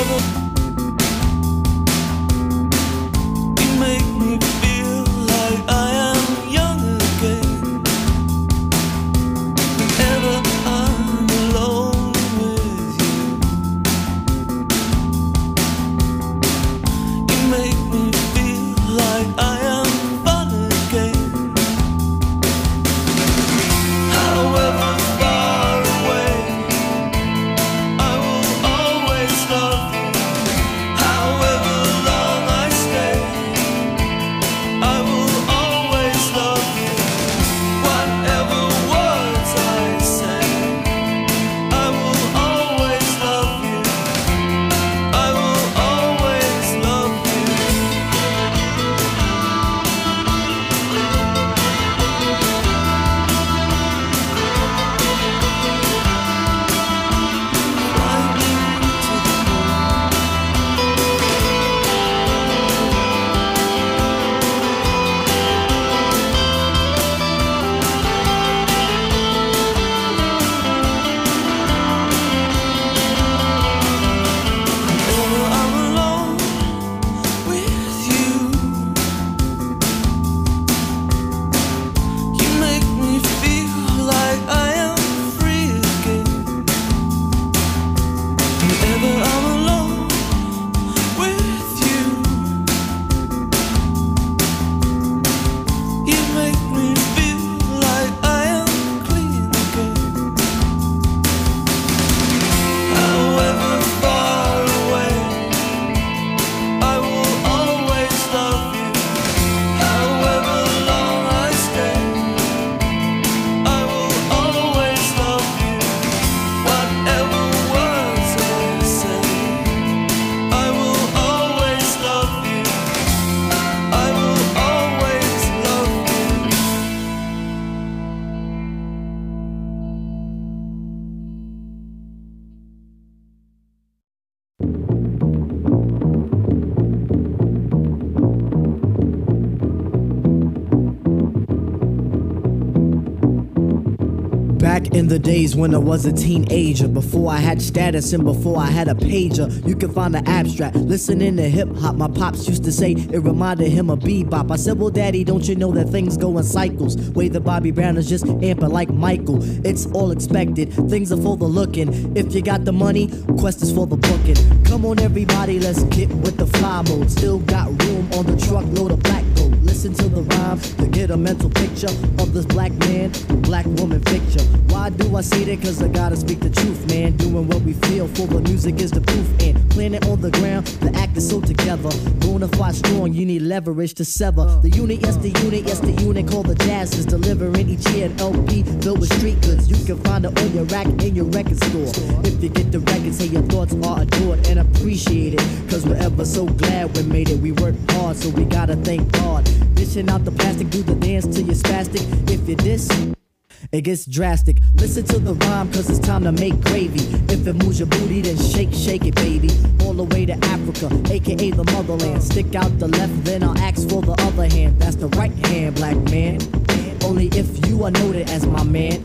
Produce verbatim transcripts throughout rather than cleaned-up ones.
Back in the days when I was a teenager, before I had status and before I had a pager, you can find the abstract. Listening to hip hop, my pops used to say it reminded him of bebop. I said, well, daddy, don't you know that things go in cycles? Way that Bobby Brown is just amping like Michael. It's all expected, things are for the looking. If you got the money, quest is for the booking. Come on, everybody, let's get with the fly mode. Still got room on the truckload of black gold. Listen to the rhyme to get a mental picture of this black man, black woman picture. Why do I say that? Cause I gotta speak the truth, man. Doing what we feel for the music is the proof. And planning on the ground, the act is so together. Bonafide strong, you need leverage to sever. The unit, yes, the unit, yes, the unit called the Jazz is delivering each year an L P filled with street goods. You can find it on your rack in your record store. If you get the record, say your thoughts are adored and appreciated. Cause we're ever so glad we made it. We worked hard, so we gotta thank God. Dishing out the plastic, do the dance till you're spastic. If you diss, it gets drastic. Listen to the rhyme, cause it's time to make gravy. If it moves your booty, then shake, shake it, baby. All the way to Africa, aka the motherland. Stick out the left, then I'll ask for the other hand. That's the right hand, black man. Only if you are noted as my man.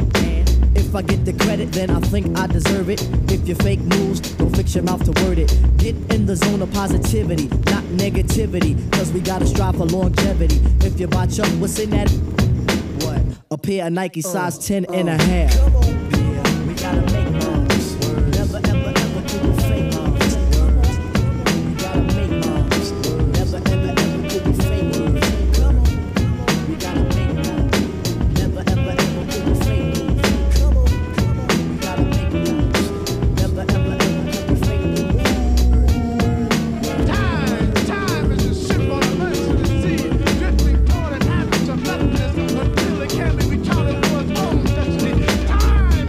If I get the credit, then I think I deserve it. If you fake moves, don't fix your mouth to word it. Get in the zone of positivity, not negativity. Cause we gotta strive for longevity. If you botch up, what's in that? What? A pair of Nike size uh, ten uh, and a half. Come on, yeah, we gotta make moves. Never, ever, ever do the fake moves. We gotta make moves. Never, ever, ever do the fake moves. Come on, we gotta make moves. Never, ever, ever do the fake moves. Come on, we gotta make moves. Never, ever, ever do the fake moves. Time, time is a ship on a mercy sea, drifting toward an abyss of nothingness until it can be retarded for its own destiny. Time.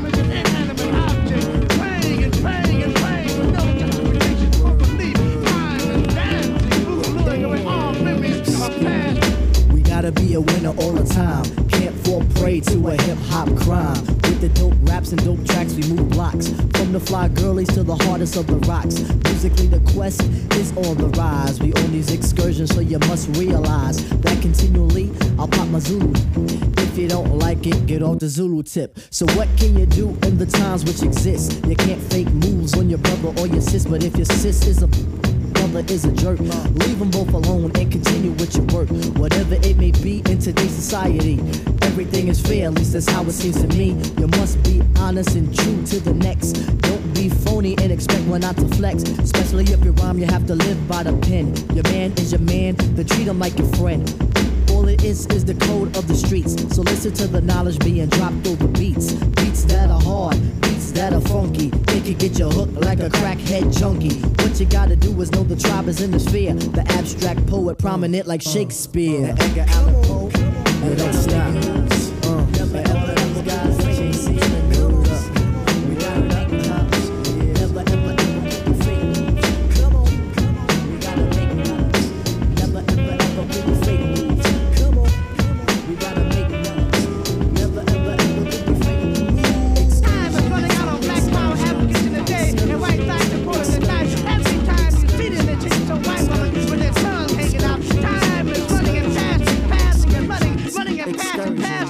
fly girlies to the hardest of the rocks. Musically, the quest is on the rise. We on these excursions, so you must realize that continually I'll pop my Zulu. If you don't like it, get off the Zulu tip. So what can you do in the times which exist? You can't fake moves on your brother or your sis, but if your sis is a brother is a jerk, leave them both alone and continue with your work. Whatever it may be in today's society, everything is fair, at least that's how it seems to me. You must be honest and true to the next. Don't be phony and expect one not to flex. Especially if you rhyme, you have to live by the pen. Your man is your man, then treat him like your friend. All it is is the code of the streets. So listen to the knowledge being dropped over beats. Beats that are hard, beats that are funky. It can get you hooked like a crackhead junkie. What you gotta do is know the tribe is in the sphere. The abstract poet prominent like Shakespeare. And Edgar Allan Poe, and don't stop. Uh, never ever these guys that you ain't seen the news. We got it up. Never ever ever be fake. Come on, we gotta make it. Never ever ever be fake. Come on, we gotta make it. Never ever ever be fake. Time is running out on black power advocates in the day, and white side supporters at night. Every time you see them, they take some white woman with their tongue hanging out. Time is running and passing, passing and running, running and passing, passing.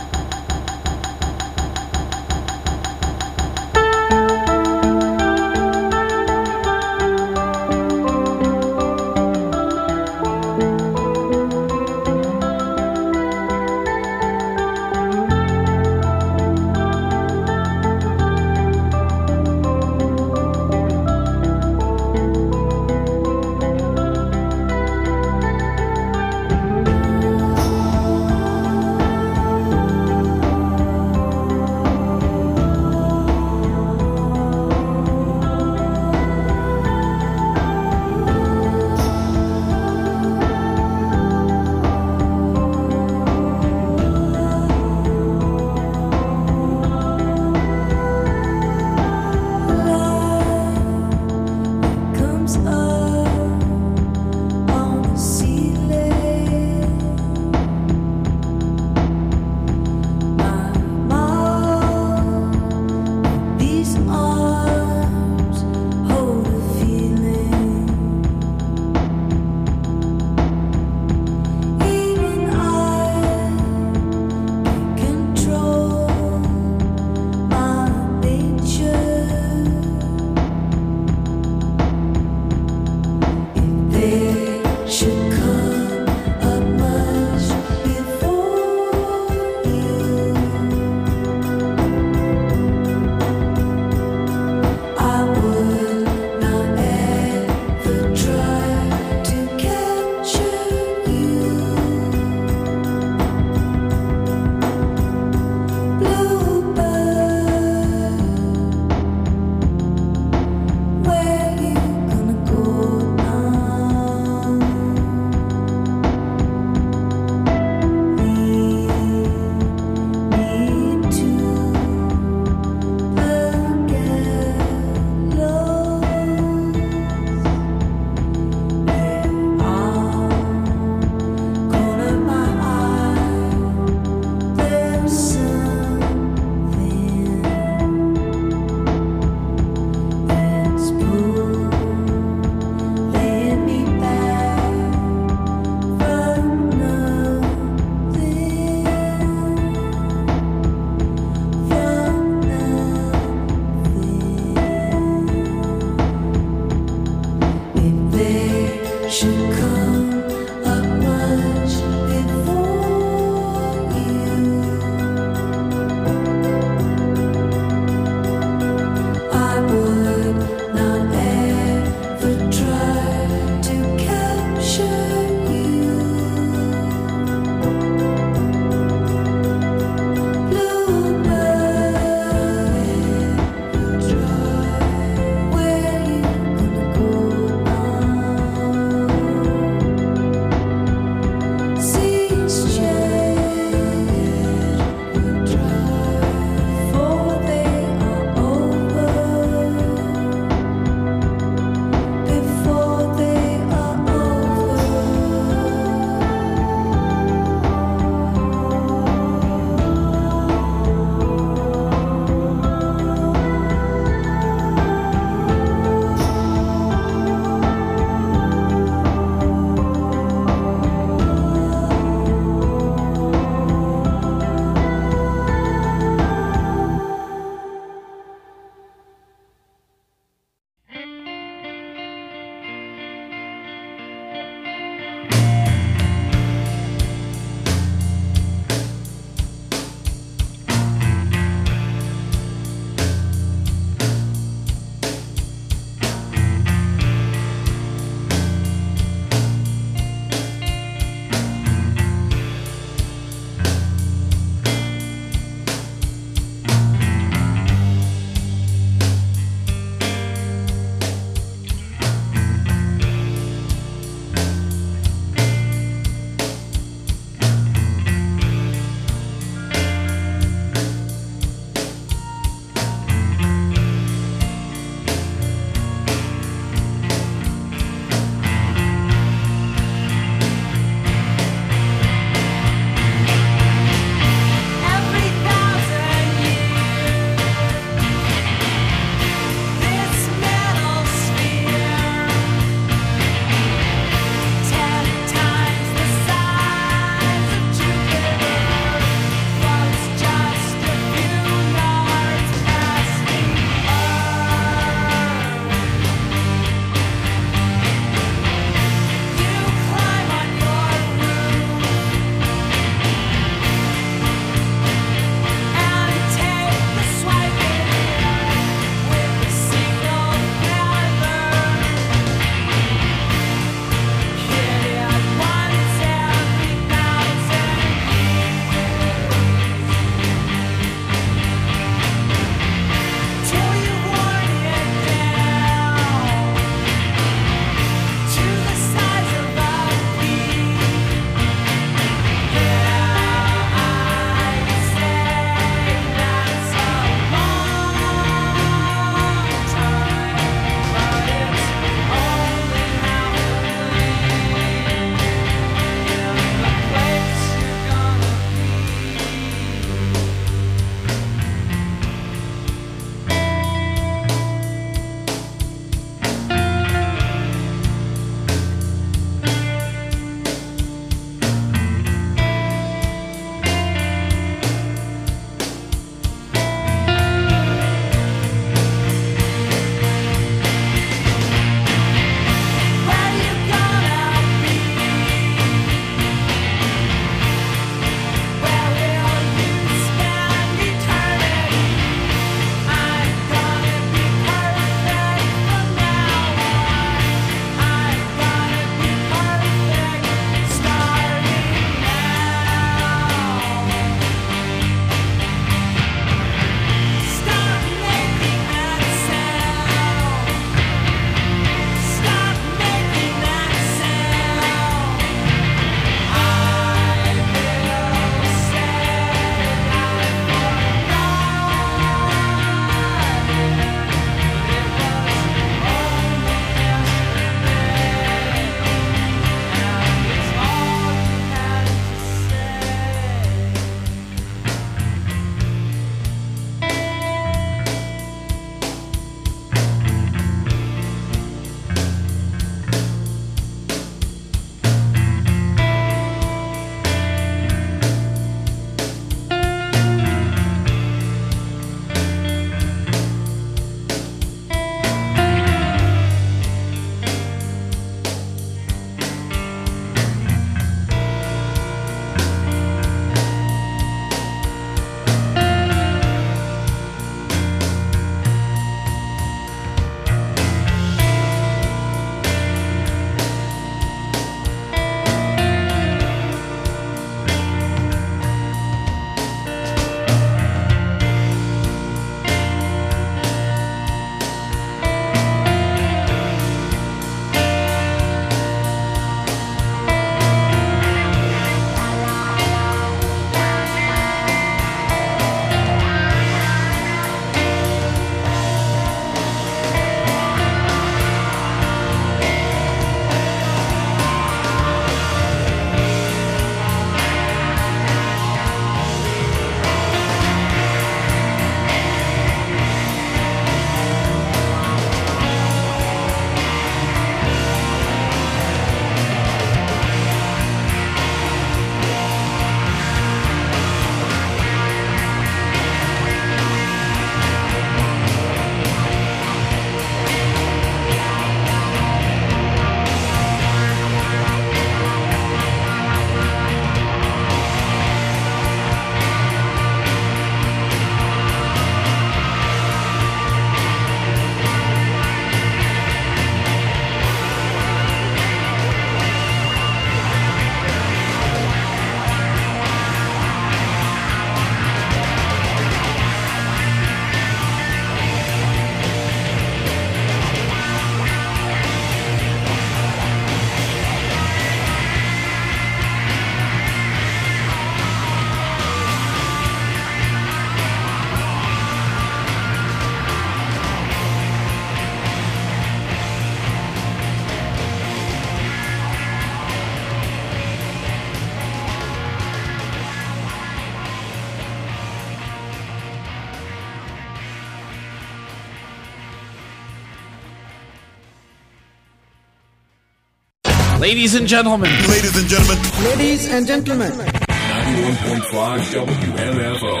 Ladies and gentlemen. Ladies and gentlemen. Ladies and gentlemen. ninety-one point five W M F O.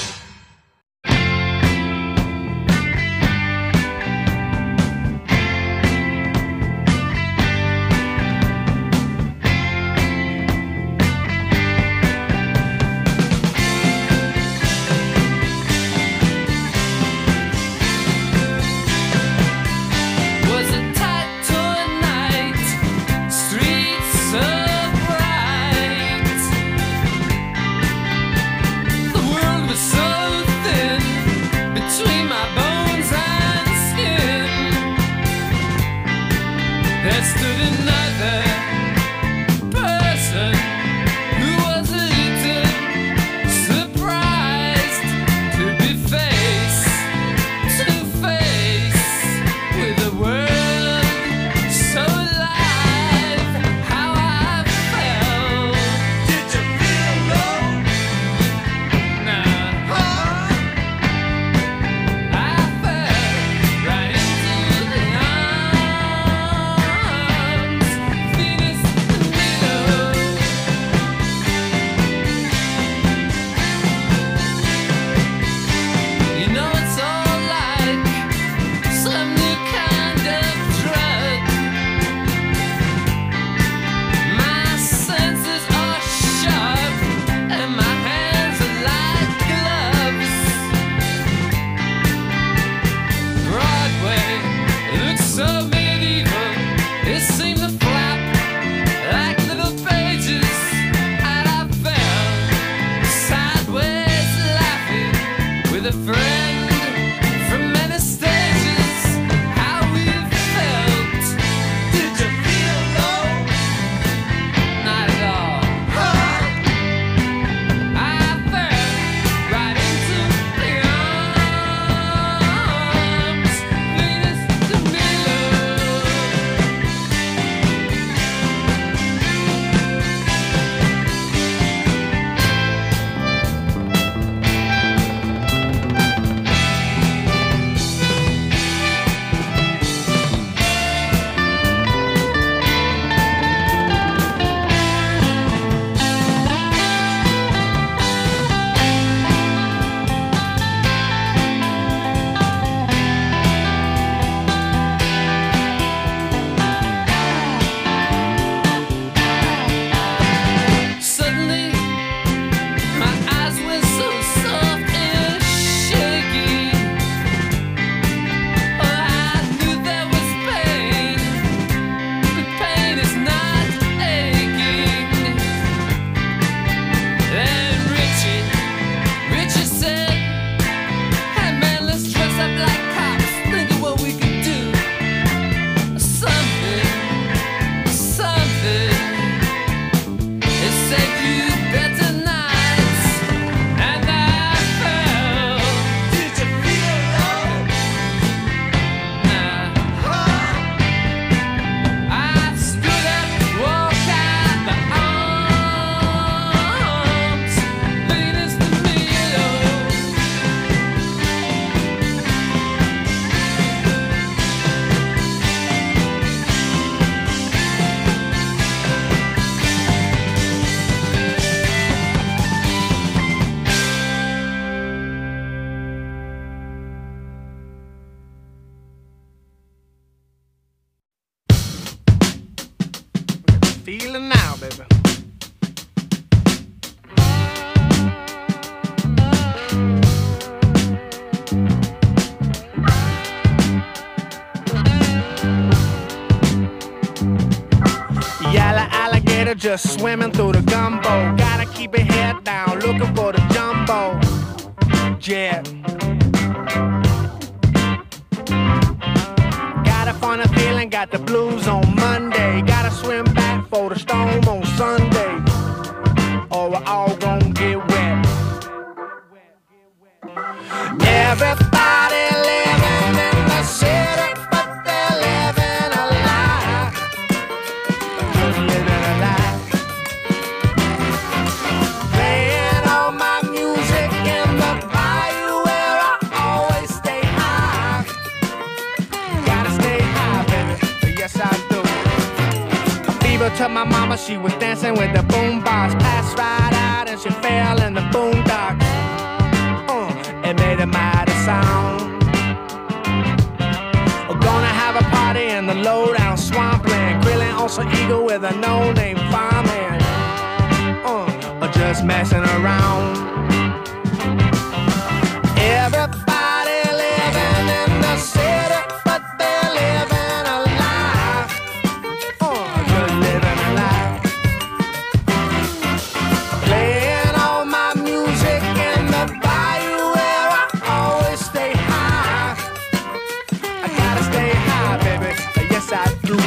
Feeling now, baby. Yellow alligator just swimming through the gumbo. Gotta keep your head down, looking for the jumbo jet. Got a funny feeling, got the blues on Monday. Gotta swim back for the storm on Sunday, or we're all gonna get wet. Everybody living in the city, but they're living a lie. Living a lie. Playing all my music in the bayou where I always stay high. Gotta stay high, baby. Yes, I do. to my mama, she was dancing with the boombox. Passed right out and she fell in the boondocks. Uh, it made a mighty sound. We're gonna have a party in the low-down swampland, grilling on some eagle with a no-name fireman. Uh, or just messing around. Everybody living in the city, but they're living a life. Uh, just living a life. Playing all my music in the bayou where I always stay high. I gotta stay high, baby. Yes, I do.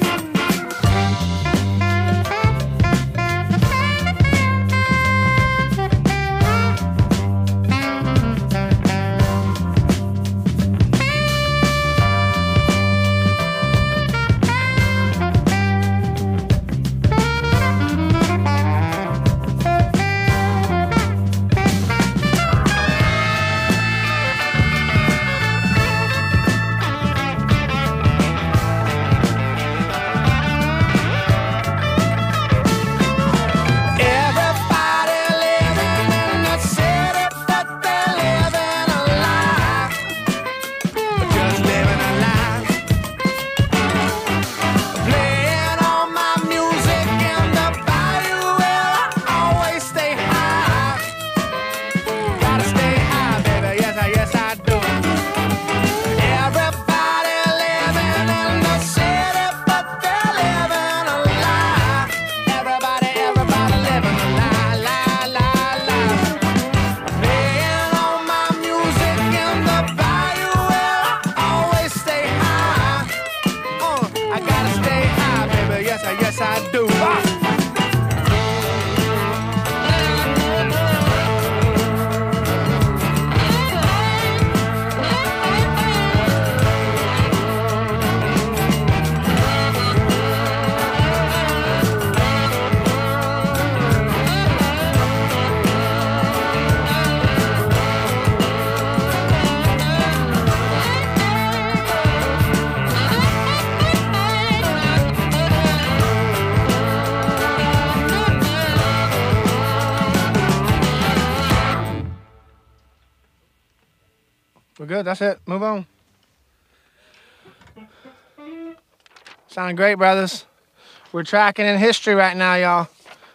We're good, that's it. Move on. Sounding great, brothers. We're tracking in history right now, y'all.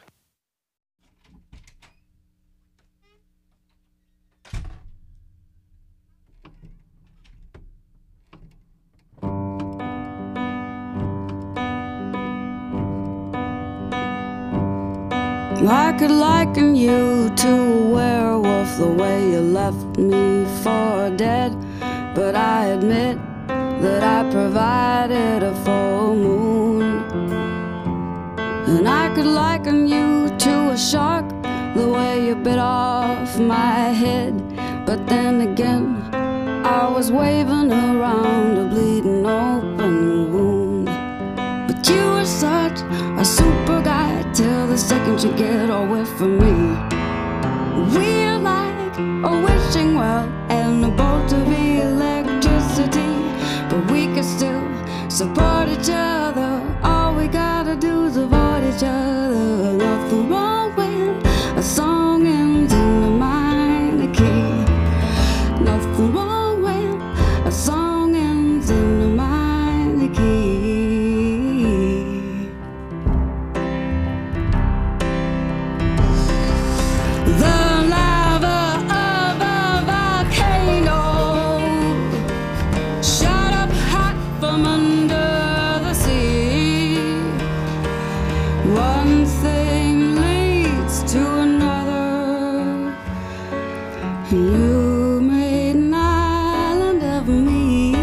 I could liken you to a werewolf, the way you left me for dead. But I admit that I provided a full moon. And I could liken you to a shark, the way you bit off my head. But then again, I was waving around a bleeding open wound. But you were such a super guy till the second you get away from me. We're like a wishing well and a bolt of electricity, but we can still support each other. All we gotta do is avoid each other. Nothing wrong when a song ends in a minor key. Nothing wrong when a song ends in a minor key. The lava of a volcano shot up hot from under the sea. One thing leads to another. You made an island of me.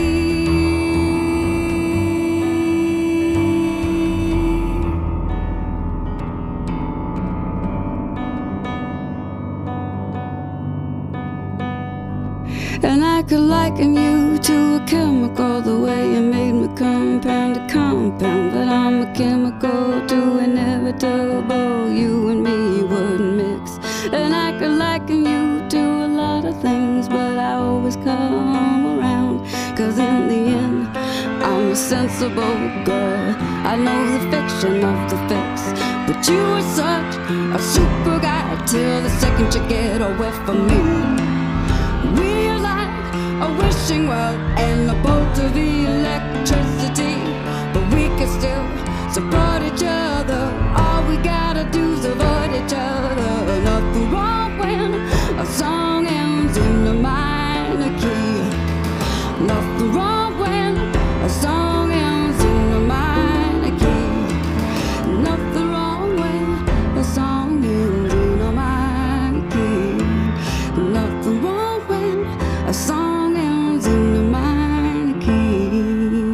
And I could liken you to a chemical, the way you made me compound to compound. But I'm a chemical too inevitable, you and me wouldn't mix. And I could liken you to a lot of things, but I always come around, 'cause in the end, I'm a sensible girl. I know the fiction of the fix, but you were such a super guy till the second you get away from me. We're like a wishing well and a bolt of electricity, but we can still support each other. All we gotta do is avoid each other. Nothing wrong when a song ends in a minor key. Nothing wrong when a song ends in a minor key. Nothing wrong when a song ends in a minor key. Nothing wrong when a song ends in a minor key.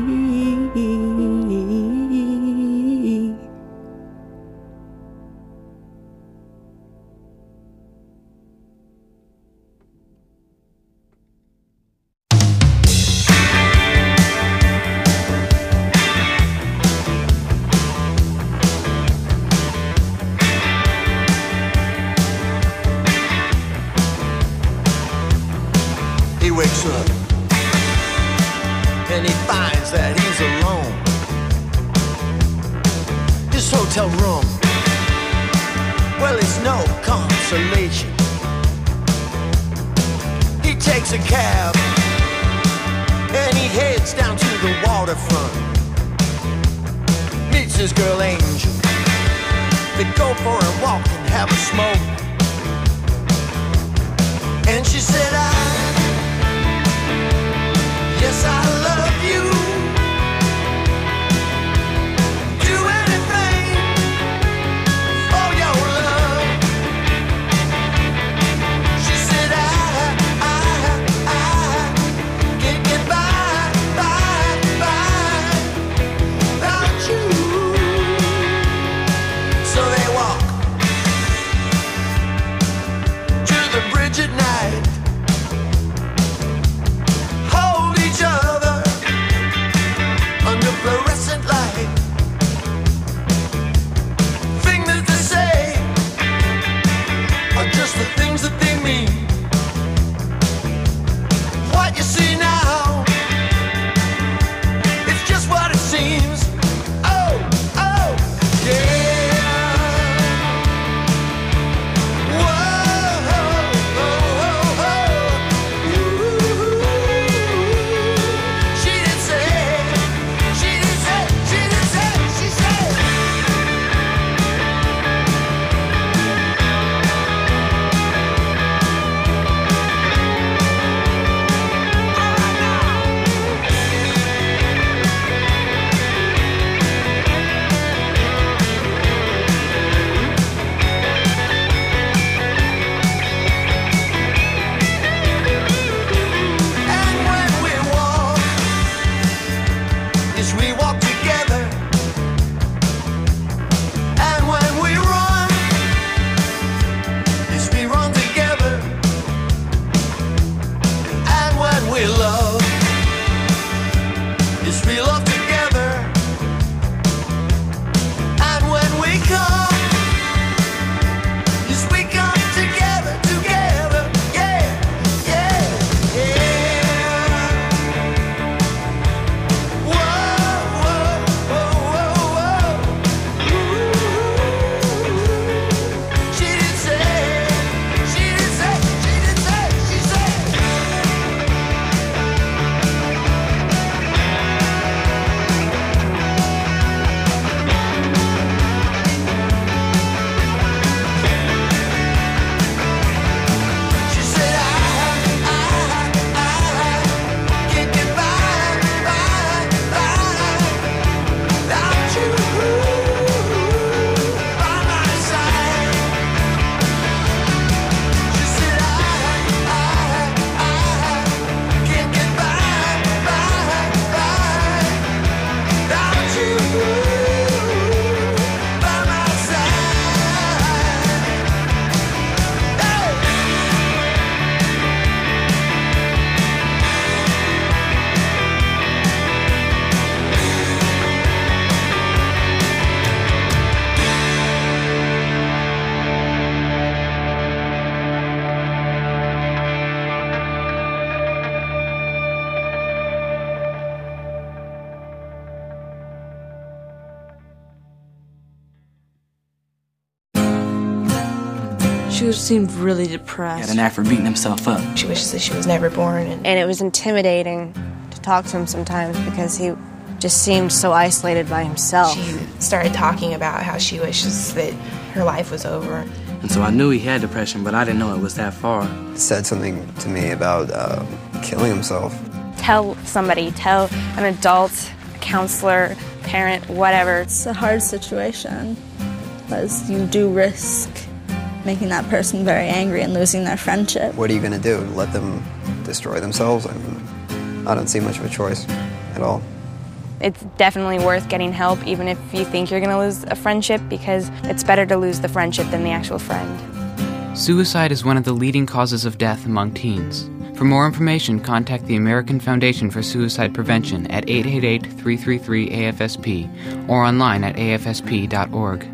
He wakes up and he finds that he's alone. His hotel room, well, it's no consolation. He takes a cab and he heads down to the waterfront. Meets his girl Angel. They go for a walk and have a smoke. And she said, I yes, I love you. Do anything for your love. She said, I, I, I can't get by, by, by without you. So they walk to the bridge at night. She seemed really depressed. He had an knack for beating himself up. She wishes that she was never born. And, and it was intimidating to talk to him sometimes because he just seemed so isolated by himself. She started talking about how she wishes that her life was over. And so I knew he had depression, but I didn't know it was that far. He said something to me about uh, killing himself. Tell somebody, tell an adult, a counselor, parent, whatever. It's a hard situation because you do risk making that person very angry and losing their friendship. What are you going to do? Let them destroy themselves? I mean, I don't see much of a choice at all. It's definitely worth getting help, even if you think you're going to lose a friendship, because it's better to lose the friendship than the actual friend. Suicide is one of the leading causes of death among teens. For more information, contact the American Foundation for Suicide Prevention at eight eight eight, three three three, A F S P or online at A F S P dot org.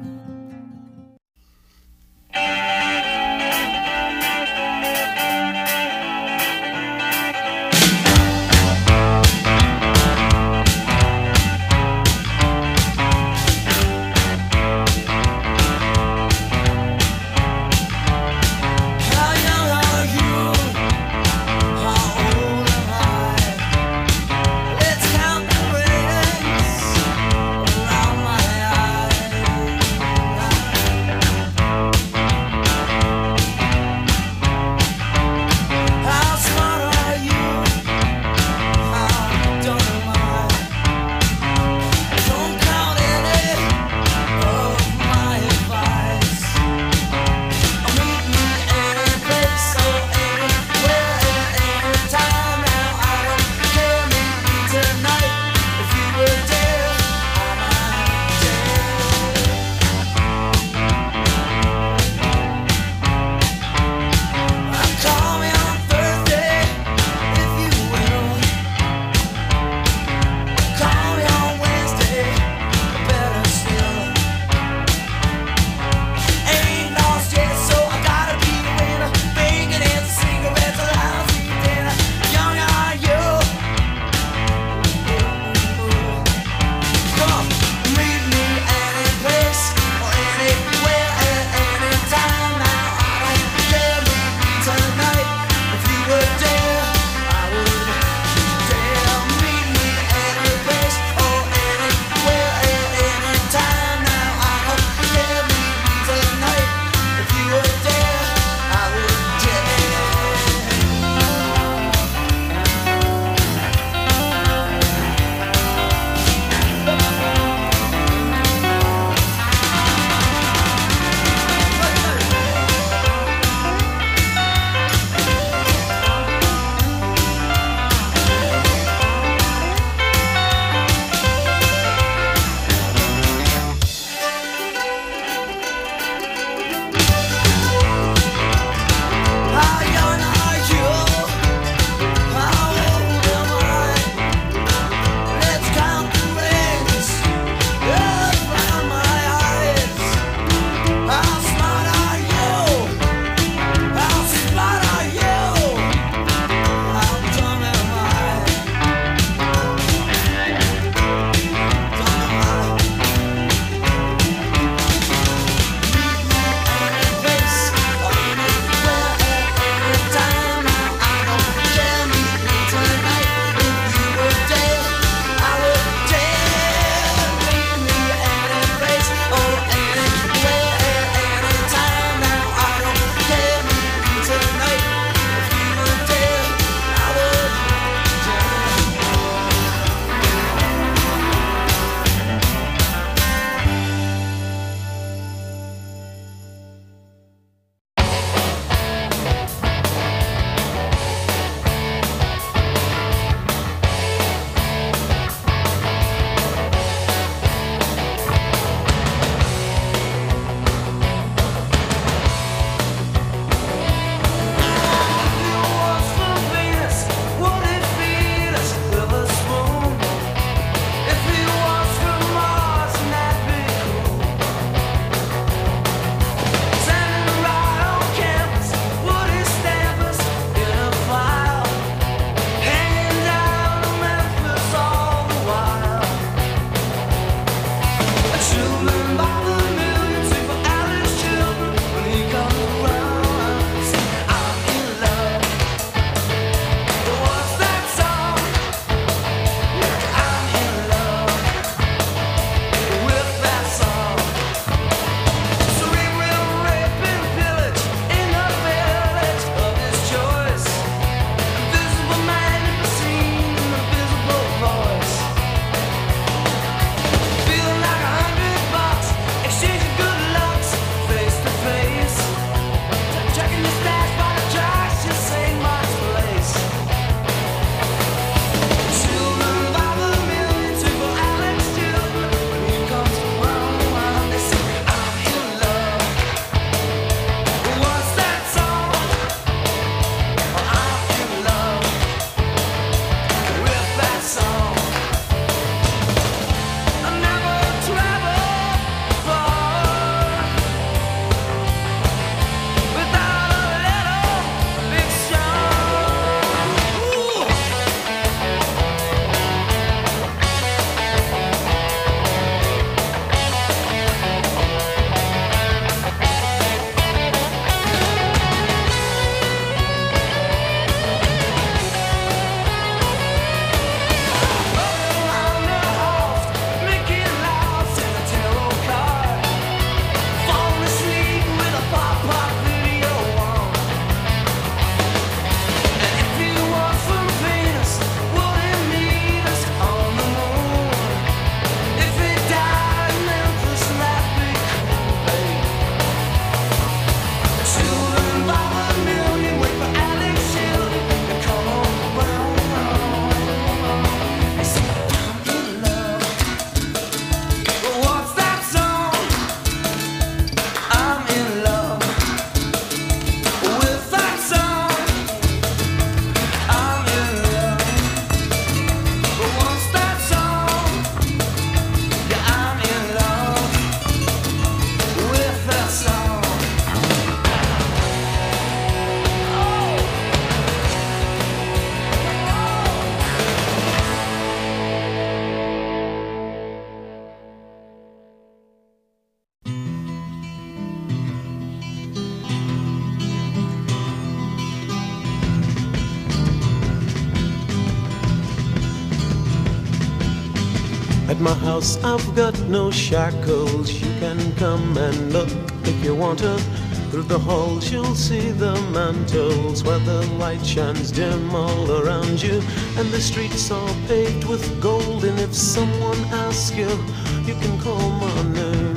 At my house I've got no shackles. You can come and look if you want to. Through the halls you'll see the mantles where the light shines dim all around you. And the streets are paved with gold. And if someone asks you, you can call my name.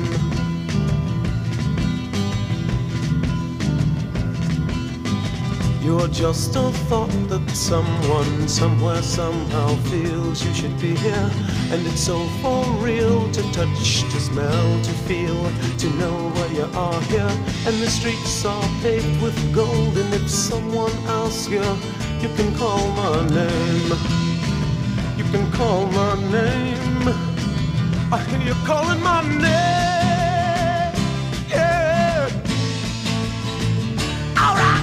You're just a thought that someone, somewhere, somehow feels you should be here. And it's so for real to touch, to smell, to feel, to know where you are here. And the streets are paved with gold. And if someone asks you, you can call my name. You can call my name. I hear you calling my name. Yeah. All right.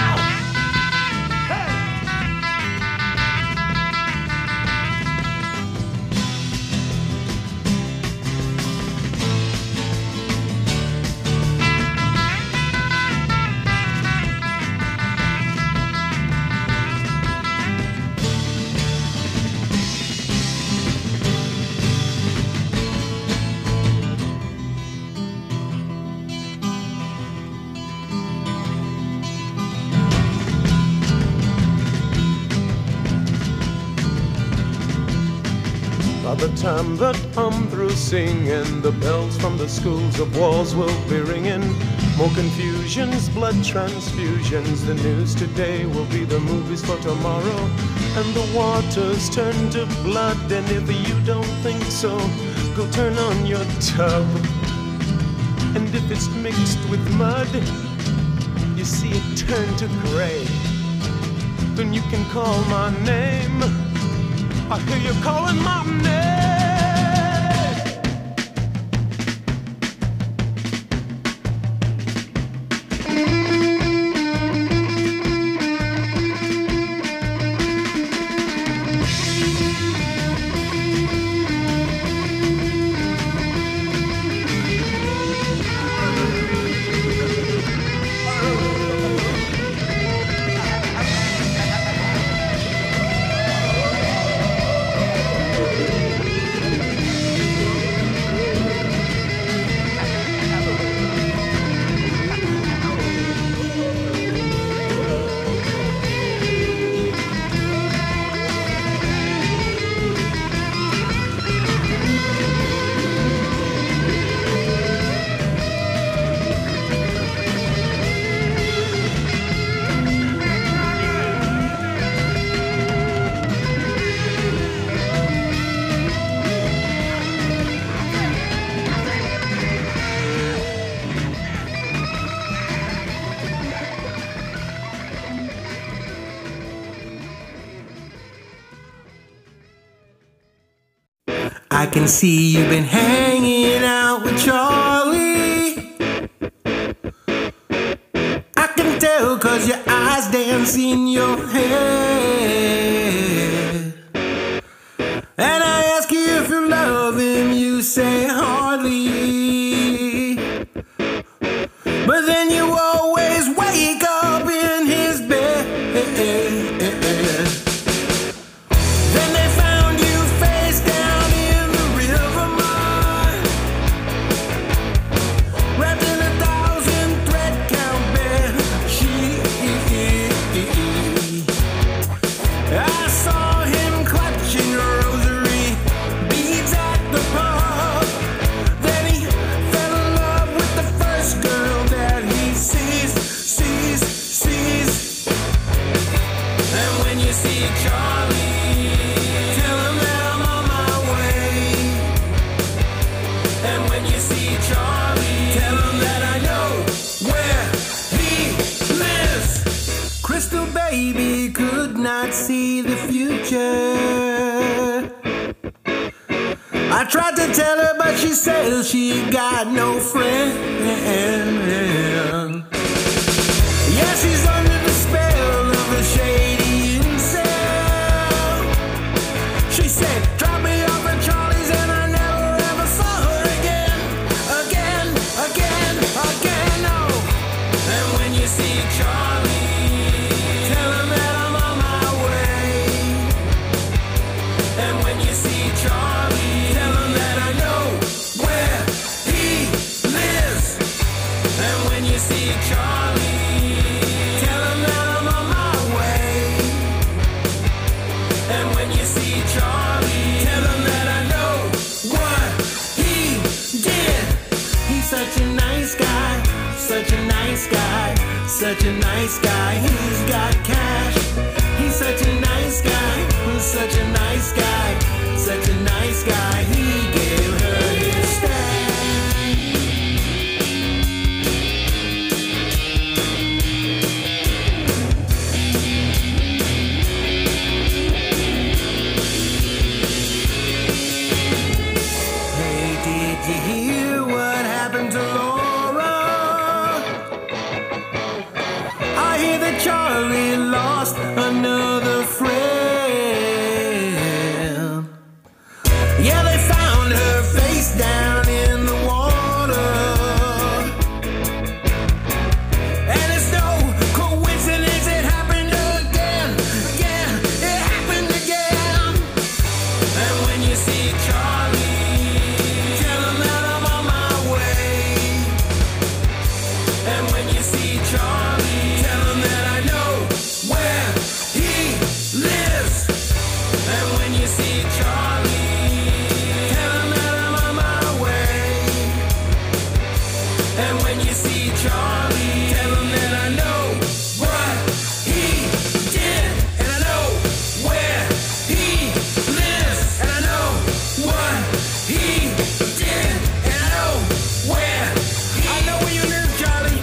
By the time that I'm through singing, the bells from the schools of wars will be ringing. More confusions, blood transfusions. The news today will be the movies for tomorrow. And the waters turn to blood. And if you don't think so, go turn on your tub. And if it's mixed with mud, you see it turn to gray. Then you can call my name. I hear you calling my name. I can see you've been hanging out with Charlie. I can tell 'cause your eyes dance in your head. And I ask you if you love him, you say hardly. But then you always wake up in his bed. Then they found you face down in the river mud, wrapped in a thousand thread count bed sheet. I saw him clutching a rosary beads at the pub. Then he fell in love with the first girl that he sees, sees, sees. And when you see Charlie, tell him that I'm on my way. And when you see Charlie, tell him that I know where he lives. Crystal baby could not see the future. I tried to tell her, but she says she got no friend. Yeah, she's under the spell of a shady incel. She said, drop me off at Charlie's, and I never ever saw her again. Again, again, again, no. And when you see Charlie, tell him that I'm on my way. And when you see Charlie, tell him such a nice guy, he's got cash. He's such a nice guy, who's such a nice guy, such a nice guy, he gave her his stash. Hey, did you hear what happened to Laura? I hear that Charlie lost another friend. Yeah, they found her face down in the water. And it's no coincidence, it happened again. Yeah, it happened again. And when you see Charlie, tell him that I'm on my way. And when you see Charlie, tell him that I know where he lives. And when you see Charlie, tell him that I'm on my way. And when you see Charlie, tell him that I know what he did. And I know where he lives. And I know what he did. And I know where he I know where you live, Charlie.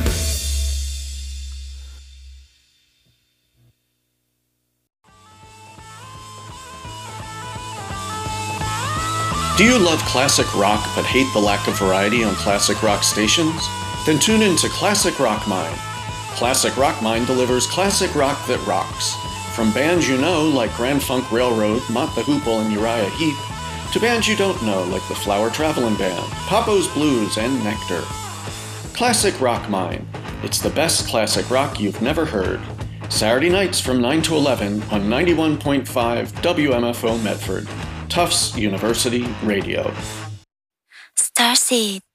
Do you love classic rock but hate the lack of variety on classic rock stations? Then tune in to Classic Rock Mine. Classic Rock Mine delivers classic rock that rocks. From bands you know like Grand Funk Railroad, Mott the Hoople, and Uriah Heep, to bands you don't know like the Flower Traveling Band, Papo's Blues, and Nectar. Classic Rock Mine. It's the best classic rock you've never heard. Saturday nights from nine to eleven on ninety-one point five W M F O Medford. Tufts University Radio. Starseed.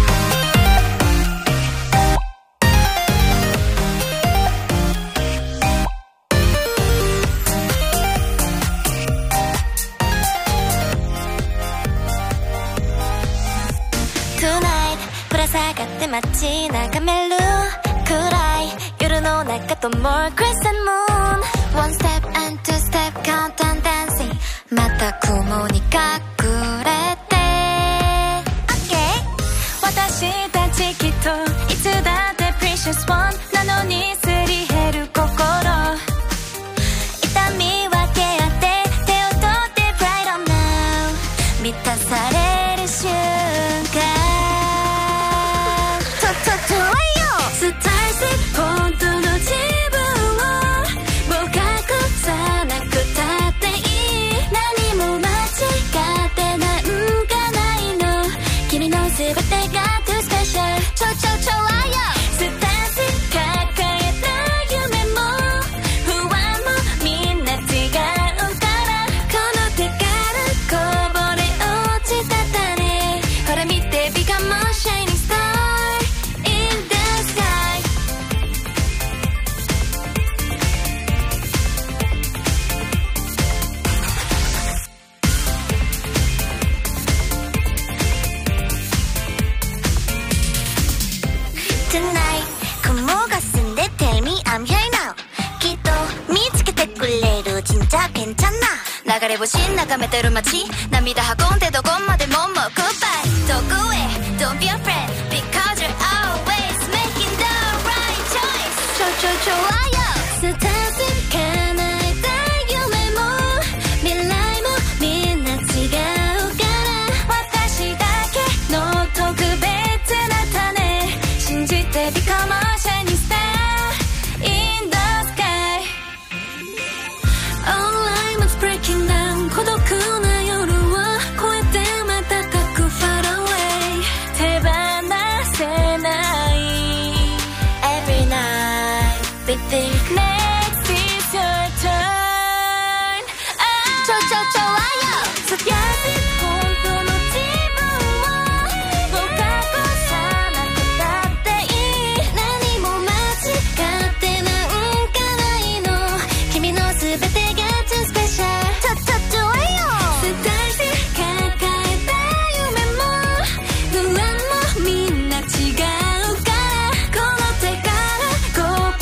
Tonight ぶら下がって街眺める暗い夜の中と more crescent moon One step and two step count on dancing また雲に隠れて Okay 私たちきっといつだって precious one なのにすり減る心痛み分け合って手を取って right on now 満たされる瞬間とととはよスタイル本当の自分をもう隠さなくたっていい何も間違ってなんかないの君の全てが too special ちょちょちょはよスタイル抱えた夢も不安もみんな違うからこの手からこぼれ落ちた種ほら見て become a shining star in the sky Tonight 雲が澄んで Tell me I'm here now きっと見つけてくれるちんちゃけんちゃな流れ星眺めてる街涙運んでどこまでももう Goodbye どこへ Don't be afraid Because you're always making the right choice ちょちょちょはよスタート叶えた夢も未来もみんな違うから私だけの特別な種信じて Become a shining star in the sky All light was breaking down 孤独な夜は越えてまた高く far away 手放せない Every night we think next is your turn ちょちょちょはよそりゃ本当の自分をもう隠さなくたっていい何も間違ってなんかないの君の全てが too special ちょちょちょはよスタイル抱えた夢も不安もみんな違うからこの手からこ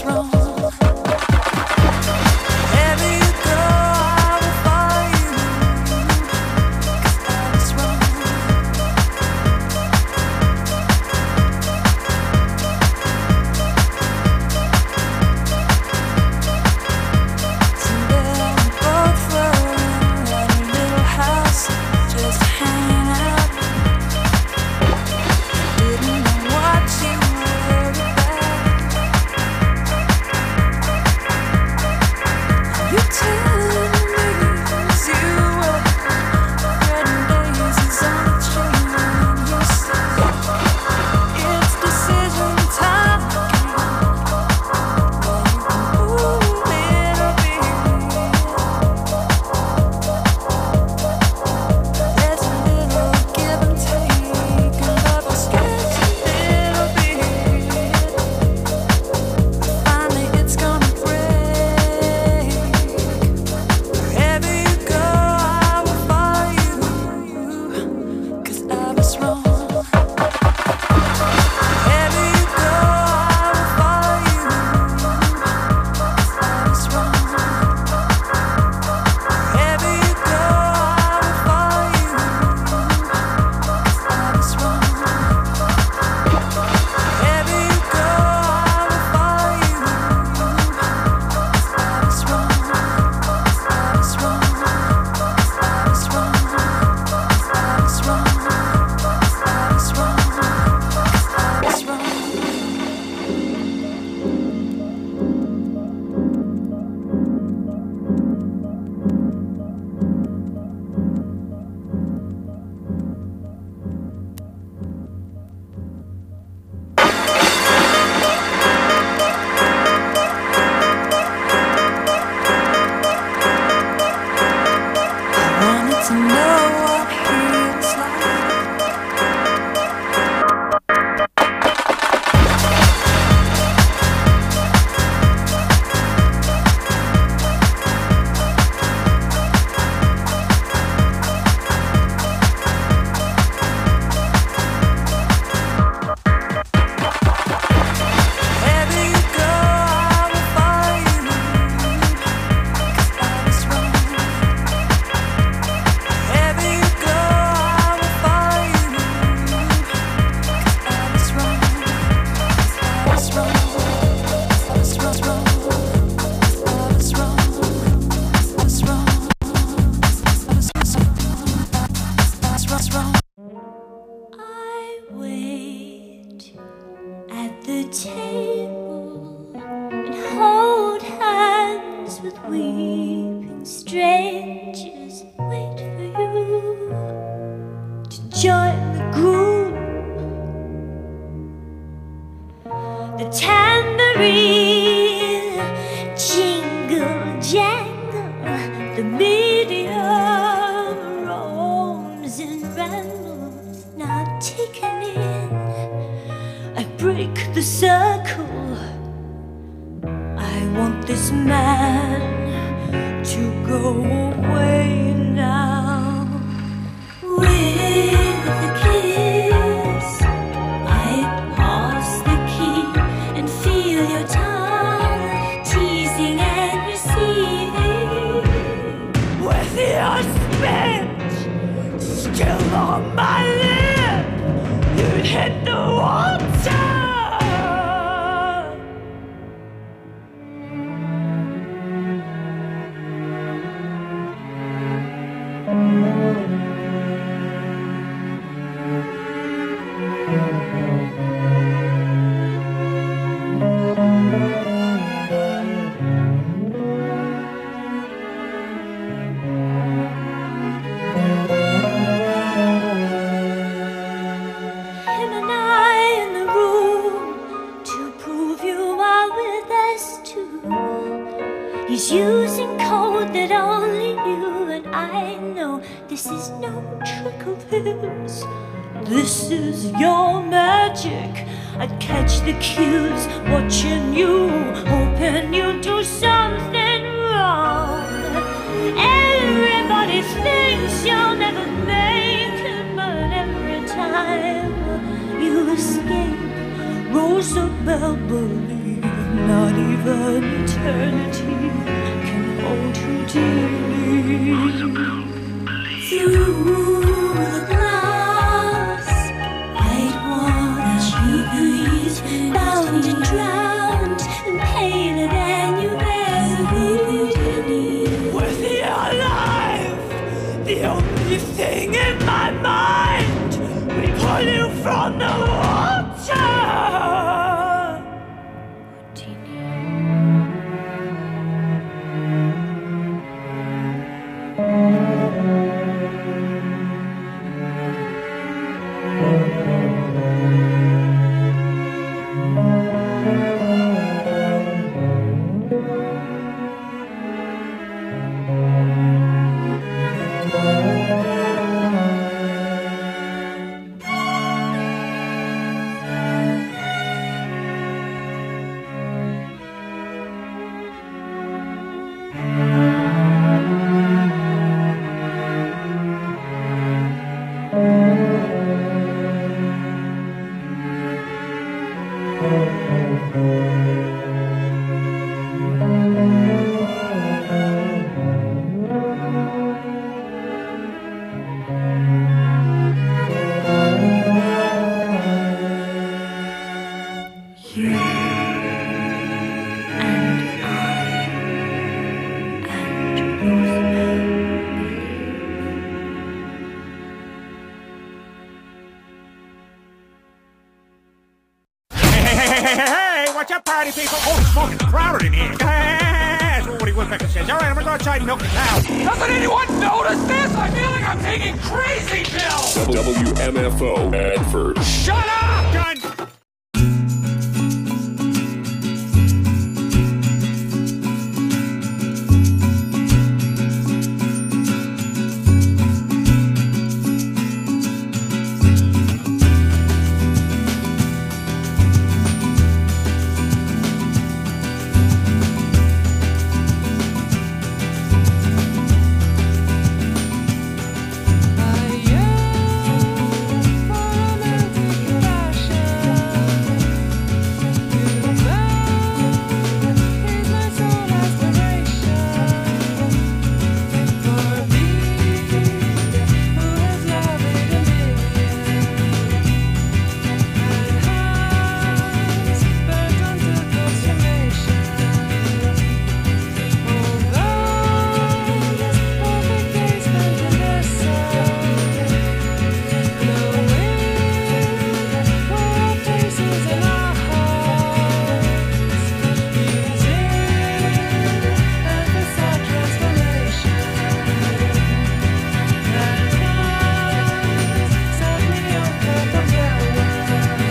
weeping strangers wait for you to join the group. The tambourine jingle jangle, the medium roams and rambles, not taken in. I break the circle. I want this man to go away now. With a kiss, I pause the key and feel your tongue teasing and receiving. With your spit still on my lip, you hit the water. He's using code that only you and I know. This is no trick of his. This is your magic. I'd catch the cues, watching you, hoping you do something wrong. Everybody thinks you'll never make it, but every time you escape, Rosabelle, believe not even even eternity can hold you dearly. Through the glass, white water beat, bound and drowned and paler than you've ever been. With you alive, the only thing in my mind, we pull you from the water. What's up, party people? Holy smoke, it's crowded in here. That's what Woody Woodpecker says. All right, I'm gonna go outside and milk the cow. Doesn't anyone notice this? I feel like I'm taking crazy pills. W M F O Advert. Shut up! Done.